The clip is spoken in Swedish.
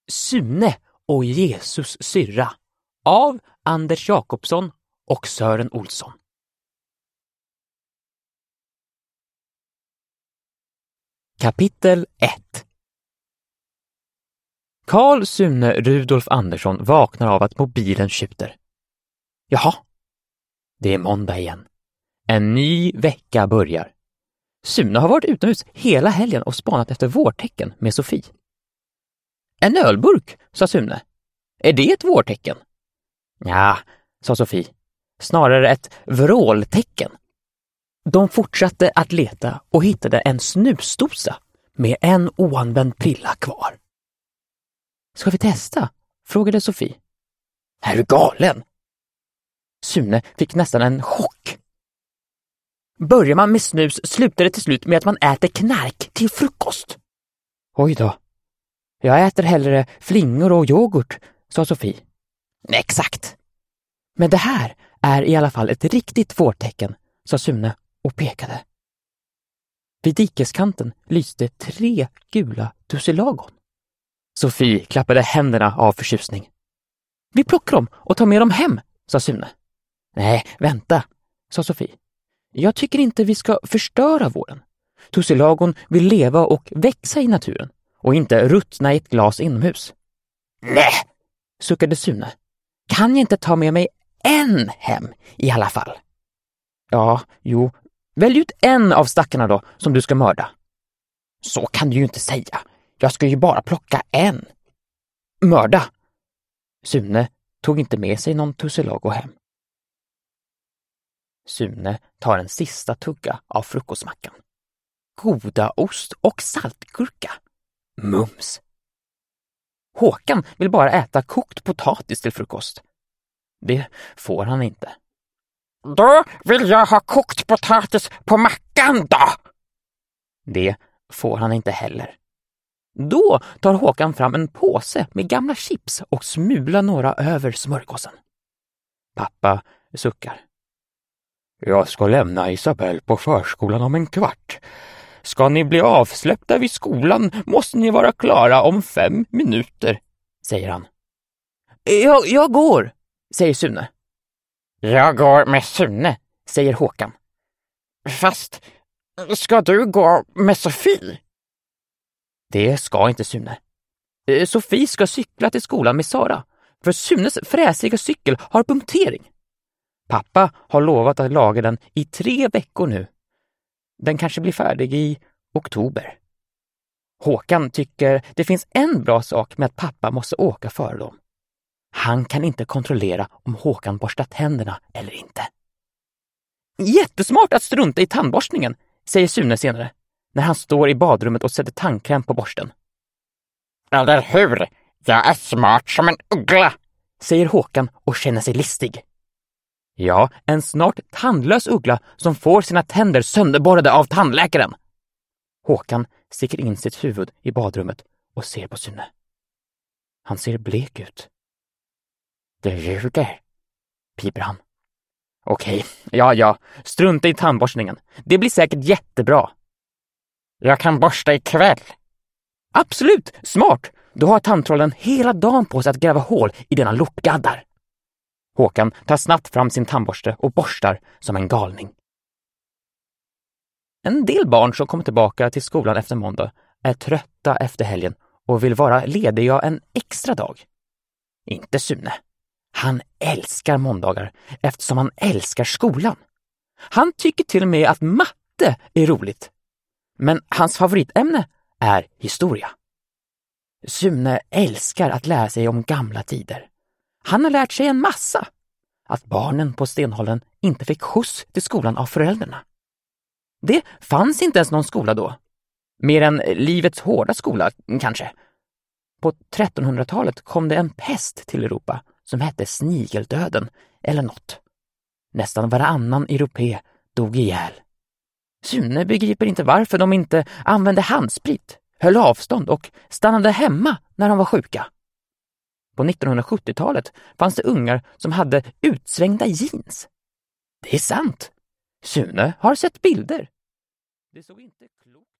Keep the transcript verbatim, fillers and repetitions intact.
Sune och Jesus syrra av Anders Jakobsson och Sören Olsson. Kapitel ett. Carl Sune Rudolf Andersson vaknar av att mobilen tjuter. Jaha, det är måndag igen. En ny vecka börjar. Sune har varit utomhus hela helgen och spanat efter vårtecken med Sofie. En ölburk, sa Sune. Är det ett vårtecken? Ja, sa Sofie. Snarare ett vråltecken. De fortsatte att leta och hittade en snusdosa med en oanvänd prilla kvar. Ska vi testa? Frågade Sofie. Är du galen? Sune fick nästan en chock. Börjar man med snus slutar det till slut med att man äter knark till frukost. Oj då. Jag äter hellre flingor och yoghurt, sa Sofie. Exakt. Men det här är i alla fall ett riktigt vårtecken, sa Sune och pekade. Vid dikeskanten lyste tre gula tussilagon. Sofie klappade händerna av förtjusning. Vi plockar dem och tar med dem hem, sa Sune. Nej, vänta, sa Sofie. Jag tycker inte vi ska förstöra vården. Tussilagon vill leva och växa i naturen och inte ruttna i ett glas inomhus. Nej, suckade Sune. Kan jag inte ta med mig en hem i alla fall? Ja, jo. Välj ut en av stackarna då som du ska mörda. Så kan du ju inte säga. Jag ska ju bara plocka en. Mörda. Sune tog inte med sig någon tussilago hem. Sune tar en sista tugga av frukostmackan. Goda ost och saltgurka. Mums. Håkan vill bara äta kokt potatis till frukost. Det får han inte. Då vill jag ha kokt potatis på mackan då. Det får han inte heller. Då tar Håkan fram en påse med gamla chips och smular några över smörgåsen. Pappa suckar. Jag ska lämna Isabel på förskolan om en kvart. Ska ni bli avsläppta vid skolan måste ni vara klara om fem minuter, säger han. Jag, jag går, säger Sune. Jag går med Sune, säger Håkan. Fast, ska du gå med Sofie? Det ska inte Sune. Sofie ska cykla till skolan med Sara, för Sunes fräsiga cykel har punktering. Pappa har lovat att laga den i tre veckor nu. Den kanske blir färdig i oktober. Håkan tycker det finns en bra sak med att pappa måste åka före dem. Han kan inte kontrollera om Håkan borstat tänderna eller inte. Jättesmart att strunta i tandborstningen, säger Sune senare, när han står i badrummet och sätter tandkräm på borsten. Eller hur? Jag är smart som en uggla, säger Håkan och känner sig listig. Ja, en snart tandlös uggla som får sina tänder sönderborrade av tandläkaren. Håkan sticker in sitt huvud i badrummet och ser på Sune. Han ser blek ut. Det ljuger, piper han. Okej, ja, ja, strunta i tandborstningen. Det blir säkert jättebra. Jag kan borsta ikväll. Absolut, smart. Då har tandtrollen hela dagen på sig att gräva hål i denna lortgaddar. Håkan tar snabbt fram sin tandborste och borstar som en galning. En del barn som kommer tillbaka till skolan efter måndag är trötta efter helgen och vill vara lediga en extra dag. Inte Sune. Han älskar måndagar eftersom han älskar skolan. Han tycker till och med att matte är roligt. Men hans favoritämne är historia. Sune älskar att lära sig om gamla tider. Han har lärt sig en massa. Att barnen på Stenholmen inte fick skjuts till skolan av föräldrarna. Det fanns inte ens någon skola då. Mer än livets hårda skola, kanske. På trettonhundratalet kom det en pest till Europa som hette snigeldöden eller något. Nästan varannan europé dog ihjäl. Sune begriper inte varför de inte använde handsprit, höll avstånd och stannade hemma när de var sjuka. På nittonhundrasjuttiotalet fanns det ungar som hade utsvängda jeans. Det är sant. Sune har sett bilder. Det såg inte klokt.